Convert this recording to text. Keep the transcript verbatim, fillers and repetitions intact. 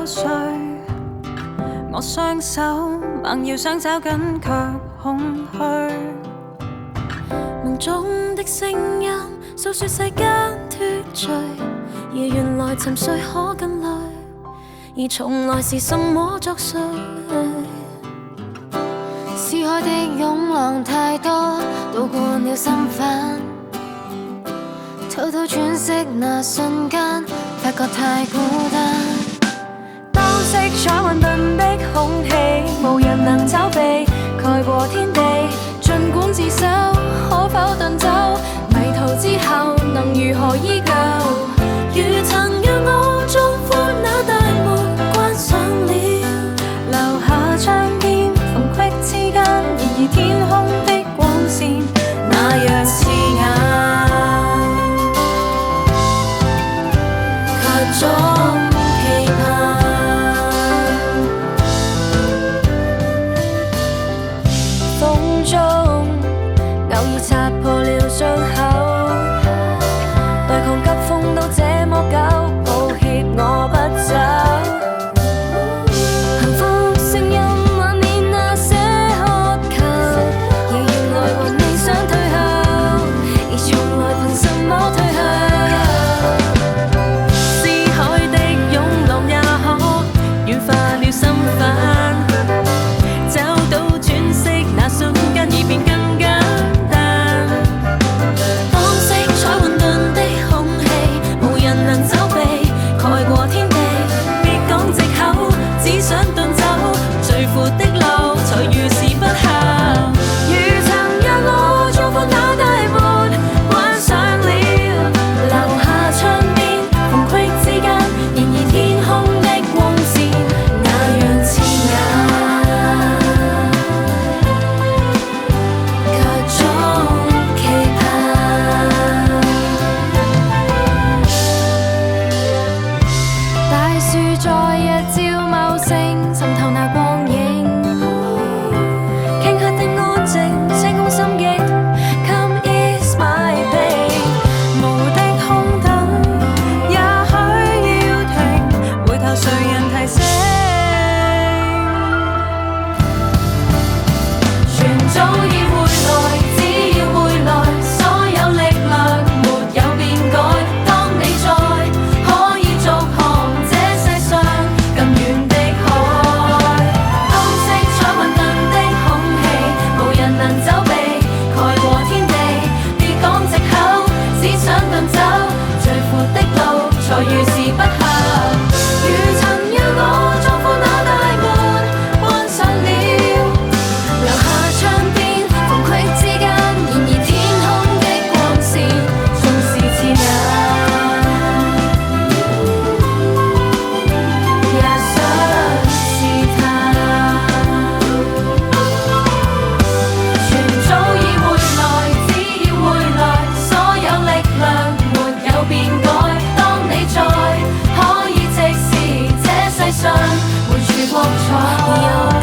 睡，我雙手猛要想找緊，卻空虛。 夢中的聲音訴說世間脫罪，而原來沉睡可更累，而從來是什麼作祟？思海的湧浪太多，倒灌了心煩。偷偷喘息那瞬間，發覺太孤單。 當色彩混沌的空氣，無人能走避，蓋過天地。儘管自首，可否遁走？迷途之後，能如何依舊？ 如曾讓我壯闊那大門關上了， 留下窗邊縫隙之間，然而天空的光線那樣刺眼。 總期盼風中偶爾擦破了傷口，對抗急風都這麼久，抱歉我不走。 幸福聲音幻滅那些渴求，而原來還未想退後，而從來憑什麼退後？ 心煩，找到轉息那瞬間已變更簡單。 當色彩混沌的空氣，無人能走避，蓋過天地。 別講藉口，只想遁走，最闊的路才遇事不孝。如曾讓我壯闊那大門關上了， 留下窗邊縫隙之間，然而天空的光線刺眼，卻總期盼。 大樹在日照茂盛，滲透那光影。頃刻的安靜，清空心境。Come ease my pain， 模糊的空等，也許要停，回頭誰人提醒？ 早已會來，只要會來，所有力量沒有變改。當你在，可以續航這世上更遠的海。當色彩混沌的空氣，無人能走避，蓋過天地。別講藉口，只想遁走，最闊的路才遇事不孝。如曾讓我壯闊那大門關上了，留下窗邊縫隙之間，然而天空的光線縱是刺眼，也想試探。全早已會來，只要會來，所有力量沒有變改。當你在，可以直視這世上每處光彩。